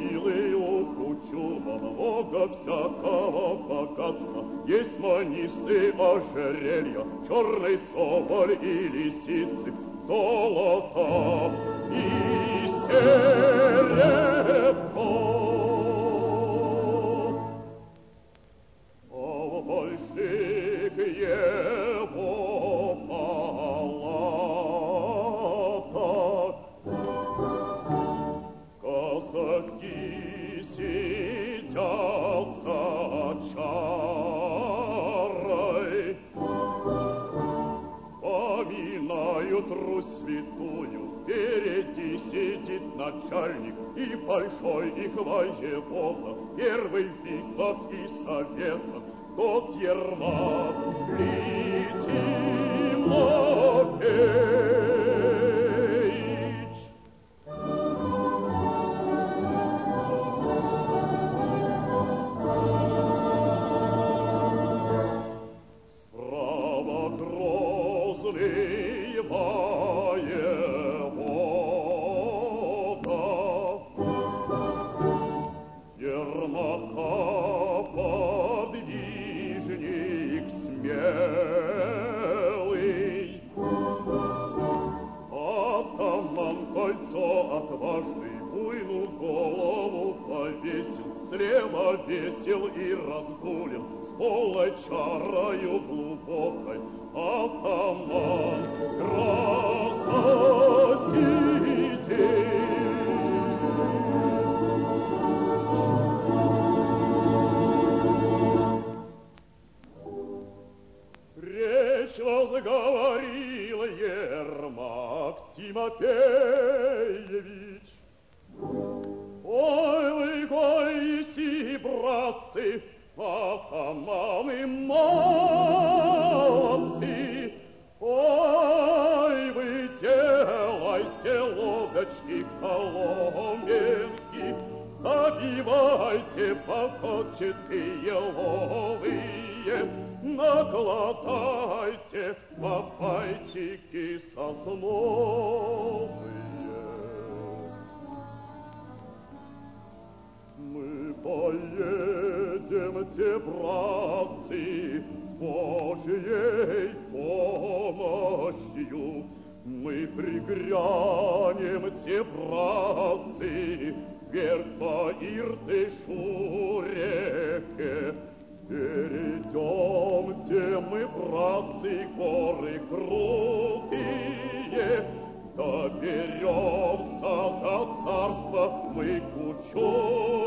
силою кучу много всякого богатства. Есть манисты ожерелья, черный соболь и лисицы, золото и серебро. А в больших его палатах казаки сидят за чарой, поминают Русь святую. Впереди сидит начальник и большой их воевода, первый в битвах и советах, тот Ермак Тимофеич. Справа грозный воевода, Ермака подвижник смелый, атаман Кольцо отважный буйную голову повесил, слева весел и разгулен, с полочарою глубокой, атаман красосидеть. Речь возговорил Ермак Тимофеевич. Ой, вы, гойси, братцы, атаманы молодцы. Ой, вы делайте лодочки, коломенки, забивайте покопчатые ловые, накладайте попайчики сосновые. Мы поедемте, братцы, с Божьей помощью. Мы пригрянемте, братцы, вверх по Иртышу реке. Перейдемте мы, братцы, горы крутые, доберемся до царства мы кучу.